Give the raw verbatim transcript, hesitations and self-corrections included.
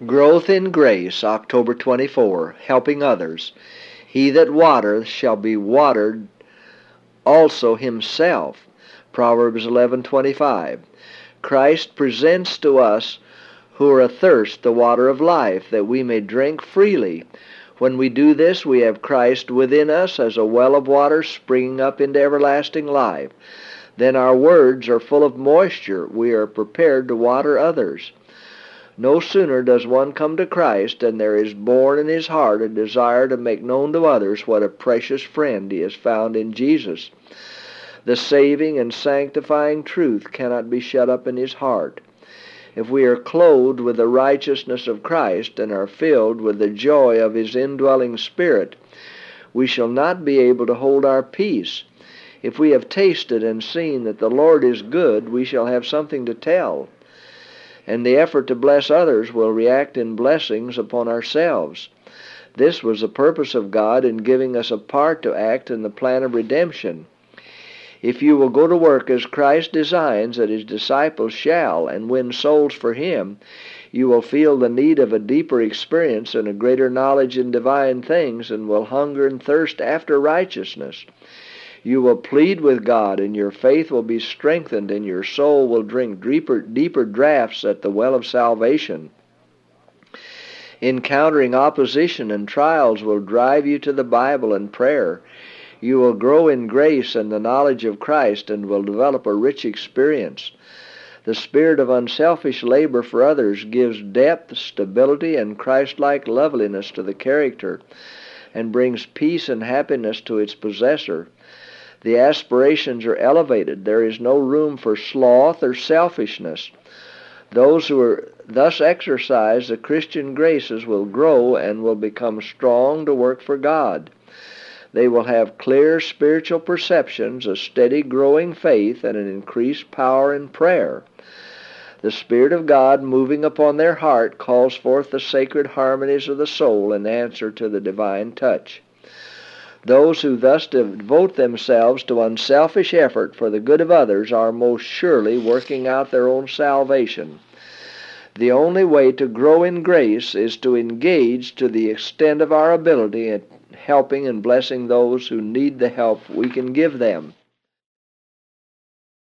Growth in Grace, October twenty-fourth, helping others. He that watereth shall be watered also himself. Proverbs eleven twenty-five. Christ presents to us who are athirst the water of life, that we may drink freely. When we do this, we have Christ within us as a well of water springing up into everlasting life. Then our words are full of moisture. We are prepared to water others. No sooner does one come to Christ than there is born in his heart a desire to make known to others what a precious friend he has found in Jesus. The saving and sanctifying truth cannot be shut up in his heart. If we are clothed with the righteousness of Christ and are filled with the joy of his indwelling Spirit, we shall not be able to hold our peace. If we have tasted and seen that the Lord is good, we shall have something to tell, and the effort to bless others will react in blessings upon ourselves. This was the purpose of God in giving us a part to act in the plan of redemption. If you will go to work as Christ designs that his disciples shall, and win souls for him, you will feel the need of a deeper experience and a greater knowledge in divine things, and will hunger and thirst after righteousness. You will plead with God, and your faith will be strengthened, and your soul will drink deeper, deeper draughts at the well of salvation. Encountering opposition and trials will drive you to the Bible and prayer. You will grow in grace and the knowledge of Christ, and will develop a rich experience. The spirit of unselfish labor for others gives depth, stability, and Christ-like loveliness to the character, and brings peace and happiness to its possessor. The aspirations are elevated. There is no room for sloth or selfishness. Those who are thus exercise the Christian graces will grow and will become strong to work for God. They will have clear spiritual perceptions, a steady growing faith, and an increased power in prayer. The Spirit of God moving upon their heart calls forth the sacred harmonies of the soul in answer to the divine touch. Those who thus devote themselves to unselfish effort for the good of others are most surely working out their own salvation. The only way to grow in grace is to engage to the extent of our ability in helping and blessing those who need the help we can give them.